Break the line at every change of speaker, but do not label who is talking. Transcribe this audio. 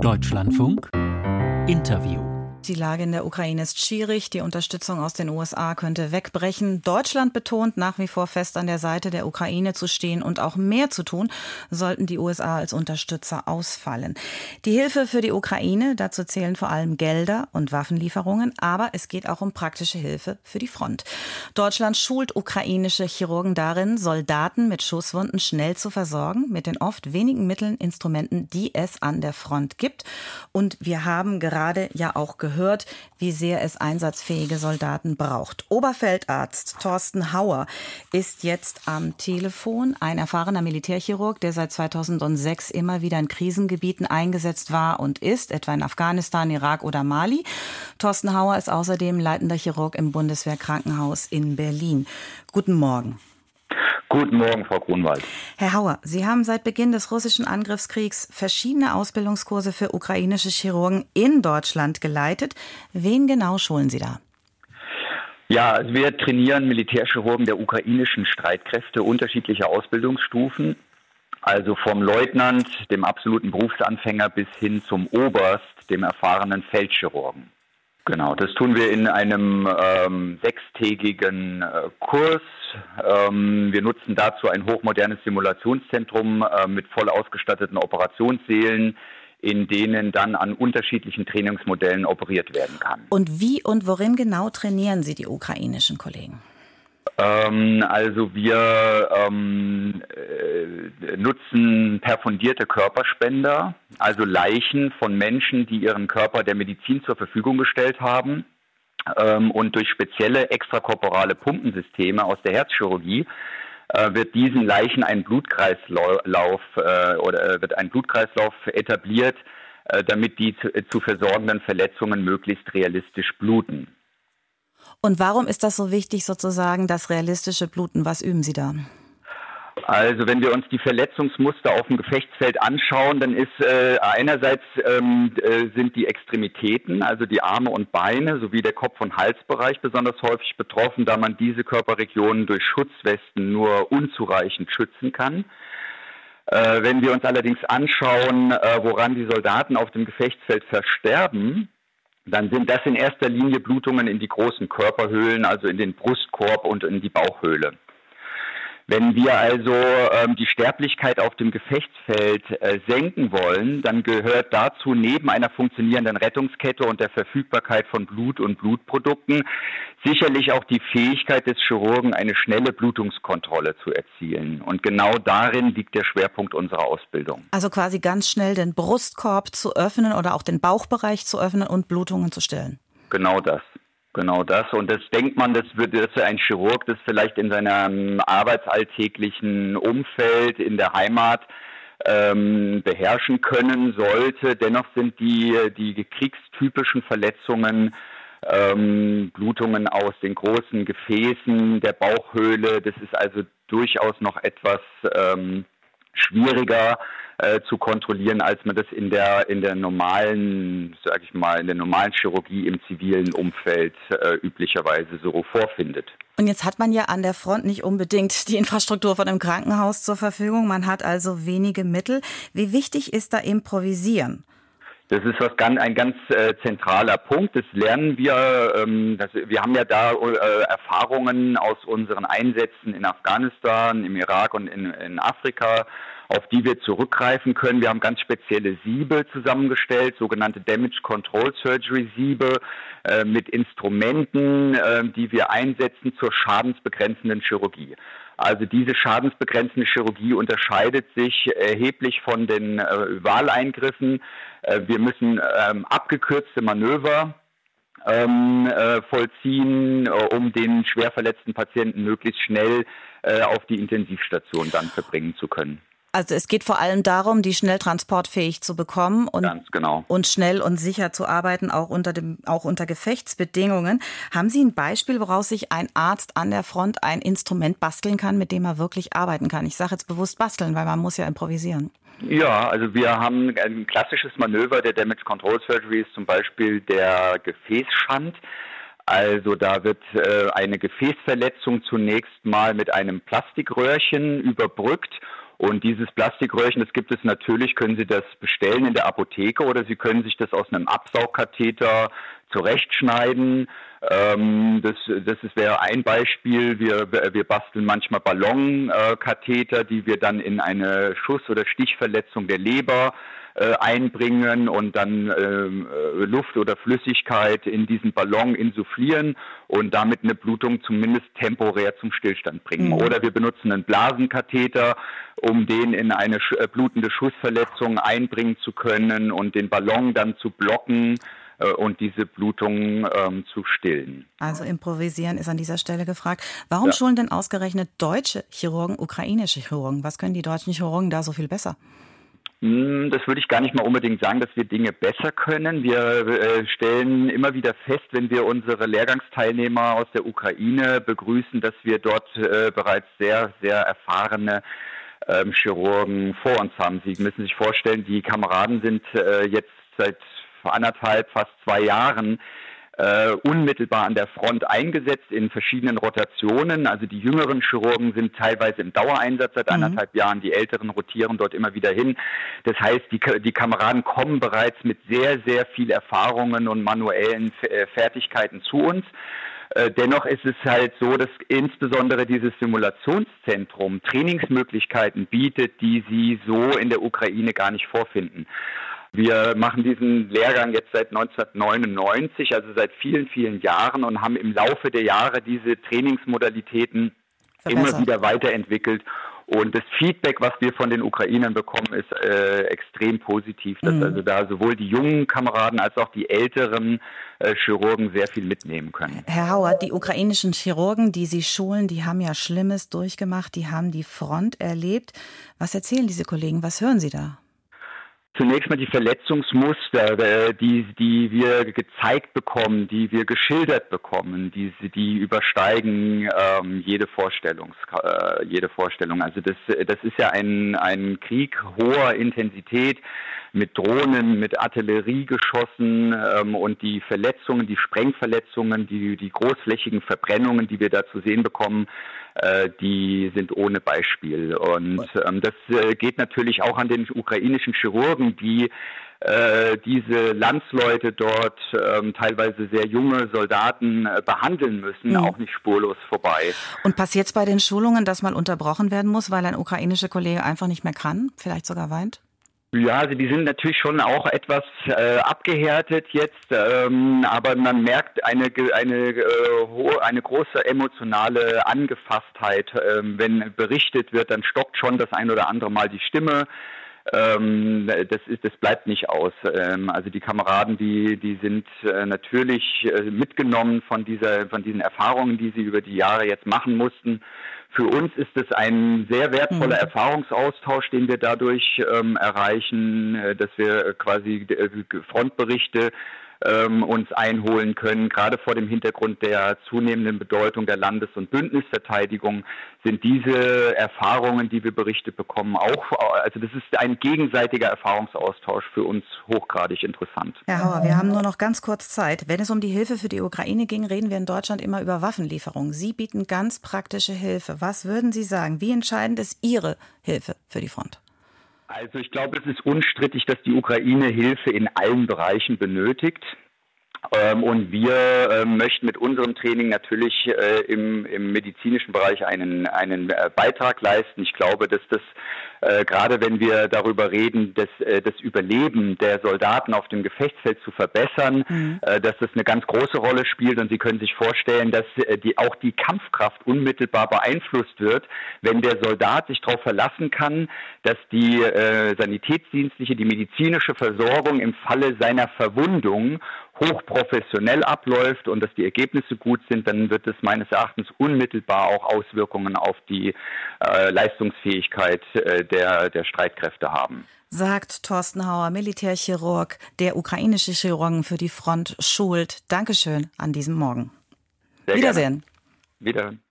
Deutschlandfunk Interview.
Die Lage in der Ukraine ist schwierig. Die Unterstützung aus den USA könnte wegbrechen. Deutschland betont nach wie vor fest an der Seite der Ukraine zu stehen und auch mehr zu tun, sollten die USA als Unterstützer ausfallen. Die Hilfe für die Ukraine, dazu zählen vor allem Gelder und Waffenlieferungen, aber es geht auch um praktische Hilfe für die Front. Deutschland schult ukrainische Chirurgen darin, Soldaten mit Schusswunden schnell zu versorgen, mit den oft wenigen Mitteln, Instrumenten, die es an der Front gibt. Und wir haben gerade ja auch gehört, wie sehr es einsatzfähige Soldaten braucht. Oberfeldarzt Thorsten Hauer ist jetzt am Telefon, ein erfahrener Militärchirurg, der seit 2006 immer wieder in Krisengebieten eingesetzt war und ist, etwa in Afghanistan, Irak oder Mali. Thorsten Hauer ist außerdem leitender Chirurg im Bundeswehrkrankenhaus in Berlin. Guten Morgen.
Guten Morgen, Frau Grunwald.
Herr Hauer, Sie haben seit Beginn des russischen Angriffskriegs verschiedene Ausbildungskurse für ukrainische Chirurgen in Deutschland geleitet. Wen genau schulen Sie da?
Ja, also wir trainieren Militärchirurgen der ukrainischen Streitkräfte unterschiedlicher Ausbildungsstufen. Also vom Leutnant, dem absoluten Berufsanfänger, bis hin zum Oberst, dem erfahrenen Feldchirurgen. Genau, das tun wir in einem 6-tägigen Kurs. Wir nutzen dazu ein hochmodernes Simulationszentrum mit voll ausgestatteten Operationssälen, in denen dann an unterschiedlichen Trainingsmodellen operiert werden kann.
Und wie und worin genau trainieren Sie die ukrainischen Kollegen?
Also wir nutzen perfundierte Körperspender, also Leichen von Menschen, die ihren Körper der Medizin zur Verfügung gestellt haben. Und durch spezielle extrakorporale Pumpensysteme aus der Herzchirurgie wird diesen Leichen ein Blutkreislauf etabliert, damit die zu versorgenden Verletzungen möglichst realistisch bluten.
Und warum ist das so wichtig, sozusagen, das realistische Bluten? Was üben Sie da?
Also wenn wir uns die Verletzungsmuster auf dem Gefechtsfeld anschauen, dann ist einerseits sind die Extremitäten, also die Arme und Beine sowie der Kopf- und Halsbereich besonders häufig betroffen, da man diese Körperregionen durch Schutzwesten nur unzureichend schützen kann. Wenn wir uns allerdings anschauen, woran die Soldaten auf dem Gefechtsfeld versterben, dann sind das in erster Linie Blutungen in die großen Körperhöhlen, also in den Brustkorb und in die Bauchhöhle. Wenn wir also die Sterblichkeit auf dem Gefechtsfeld senken wollen, dann gehört dazu neben einer funktionierenden Rettungskette und der Verfügbarkeit von Blut und Blutprodukten sicherlich auch die Fähigkeit des Chirurgen, eine schnelle Blutungskontrolle zu erzielen. Und genau darin liegt der Schwerpunkt unserer Ausbildung. Also
quasi ganz schnell den Brustkorb zu öffnen oder auch den Bauchbereich zu öffnen und Blutungen zu stillen.
Genau das. Genau das. Und das denkt man, dass ein Chirurg das vielleicht in seinem arbeitsalltäglichen Umfeld in der Heimat beherrschen können sollte. Dennoch sind die kriegstypischen Verletzungen, Blutungen aus den großen Gefäßen, der Bauchhöhle, das ist also durchaus noch etwas schwieriger zu kontrollieren, als man das in der normalen, in der normalen Chirurgie im zivilen Umfeld üblicherweise so vorfindet.
Und jetzt hat man ja an der Front nicht unbedingt die Infrastruktur von einem Krankenhaus zur Verfügung. Man hat also wenige Mittel. Wie wichtig ist da Improvisieren?
Das ist ein ganz zentraler Punkt. Das lernen wir. Wir haben ja da Erfahrungen aus unseren Einsätzen in Afghanistan, im Irak und in Afrika, auf die wir zurückgreifen können. Wir haben ganz spezielle Siebe zusammengestellt, sogenannte Damage Control Surgery Siebe mit Instrumenten, die wir einsetzen zur schadensbegrenzenden Chirurgie. Also diese schadensbegrenzende Chirurgie unterscheidet sich erheblich von den Wahleingriffen. Wir müssen abgekürzte Manöver vollziehen, um den schwer verletzten Patienten möglichst schnell auf die Intensivstation dann verbringen zu können.
Also es geht vor allem darum, die schnell transportfähig zu bekommen und,
ganz genau,
und schnell und sicher zu arbeiten, auch unter Gefechtsbedingungen. Haben Sie ein Beispiel, woraus sich ein Arzt an der Front ein Instrument basteln kann, mit dem er wirklich arbeiten kann? Ich sage jetzt bewusst basteln, weil man muss ja improvisieren.
Ja, also wir haben ein klassisches Manöver der Damage Control Surgery, ist zum Beispiel der Gefäßschand. Also da wird eine Gefäßverletzung zunächst mal mit einem Plastikröhrchen überbrückt Und dieses Plastikröhrchen, das gibt es natürlich, können Sie das bestellen in der Apotheke oder Sie können sich das aus einem Absaugkatheter zurechtschneiden. Das wäre ein Beispiel. Wir basteln manchmal Ballonkatheter, die wir dann in eine Schuss- oder Stichverletzung der Leber einbringen und dann Luft oder Flüssigkeit in diesen Ballon insufflieren und damit eine Blutung zumindest temporär zum Stillstand bringen. Oder wir benutzen einen Blasenkatheter, um den in eine blutende Schussverletzung einbringen zu können und den Ballon dann zu blocken und diese Blutung zu stillen. Also
improvisieren ist an dieser Stelle gefragt. Warum schulen denn ausgerechnet deutsche Chirurgen ukrainische Chirurgen? Was können die deutschen Chirurgen da so viel besser?
Das würde ich gar nicht mal unbedingt sagen, dass wir Dinge besser können. Wir stellen immer wieder fest, wenn wir unsere Lehrgangsteilnehmer aus der Ukraine begrüßen, dass wir dort bereits sehr, sehr erfahrene Chirurgen vor uns haben. Sie müssen sich vorstellen, die Kameraden sind jetzt seit anderthalb, fast 2 Jahren unmittelbar an der Front eingesetzt in verschiedenen Rotationen. Also die jüngeren Chirurgen sind teilweise im Dauereinsatz seit 1,5 Jahren, die älteren rotieren dort immer wieder hin. Das heißt, die Kameraden kommen bereits mit sehr, sehr viel Erfahrungen und manuellen Fertigkeiten zu uns. Dennoch ist es halt so, dass insbesondere dieses Simulationszentrum Trainingsmöglichkeiten bietet, die sie so in der Ukraine gar nicht vorfinden. Wir machen diesen Lehrgang jetzt seit 1999, also seit vielen, vielen Jahren und haben im Laufe der Jahre diese Trainingsmodalitäten immer wieder weiterentwichelt. Und das Feedback, was wir von den Ukrainern bekommen, ist extrem positiv, dass also da sowohl die jungen Kameraden als auch die älteren Chirurgen sehr viel mitnehmen können.
Herr Hauer, die ukrainischen Chirurgen, die Sie schulen, die haben ja Schlimmes durchgemacht, die haben die Front erlebt. Was erzählen diese Kollegen? Was hören Sie da?
Zunächst mal die Verletzungsmuster, die wir gezeigt bekommen, die wir geschildert bekommen, die übersteigen jede Vorstellung. Also das ist ja ein Krieg hoher Intensität mit Drohnen, mit Artilleriegeschossen und die Verletzungen, die Sprengverletzungen, die großflächigen Verbrennungen, die wir da zu sehen bekommen, die sind ohne Beispiel. Und das geht natürlich auch an den ukrainischen Chirurgen, die diese Landsleute dort, teilweise sehr junge Soldaten behandeln müssen, auch nicht spurlos vorbei.
Und passiert es bei den Schulungen, dass mal unterbrochen werden muss, weil ein ukrainischer Kollege einfach nicht mehr kann, vielleicht sogar weint?
Ja, also die sind natürlich schon auch etwas abgehärtet jetzt, aber man merkt eine große emotionale Angefasstheit. Wenn berichtet wird, dann stockt schon das ein oder andere Mal die Stimme. Das bleibt nicht aus. Also die Kameraden, die sind natürlich mitgenommen von diesen Erfahrungen, die sie über die Jahre jetzt machen mussten. Für uns ist es ein sehr wertvoller Erfahrungsaustausch, den wir dadurch erreichen, dass wir quasi Frontberichte uns einholen können. Gerade vor dem Hintergrund der zunehmenden Bedeutung der Landes- und Bündnisverteidigung sind diese Erfahrungen, die wir berichtet bekommen, also das ist ein gegenseitiger Erfahrungsaustausch für uns hochgradig interessant.
Herr Hauer, wir haben nur noch ganz kurz Zeit. Wenn es um die Hilfe für die Ukraine ging, reden wir in Deutschland immer über Waffenlieferungen. Sie bieten ganz praktische Hilfe. Was würden Sie sagen? Wie entscheidend ist Ihre Hilfe für die Front?
Also ich glaube, es ist unstrittig, dass die Ukraine Hilfe in allen Bereichen benötigt. Und wir möchten mit unserem Training natürlich im medizinischen Bereich einen Beitrag leisten. Ich glaube, dass das gerade wenn wir darüber reden, das Überleben der Soldaten auf dem Gefechtsfeld zu verbessern, dass das eine ganz große Rolle spielt. Und Sie können sich vorstellen, dass auch die Kampfkraft unmittelbar beeinflusst wird, wenn der Soldat sich darauf verlassen kann, dass die sanitätsdienstliche, die medizinische Versorgung im Falle seiner Verwundung hochprofessionell abläuft und dass die Ergebnisse gut sind, dann wird es meines Erachtens unmittelbar auch Auswirkungen auf die Leistungsfähigkeit der Streitkräfte haben.
Sagt Thorsten Hauer, Militärchirurg, der ukrainische Chirurgen für die Front schult. Dankeschön an diesem Morgen.
Sehr
Wiedersehen.
Gerne. Wiederhören.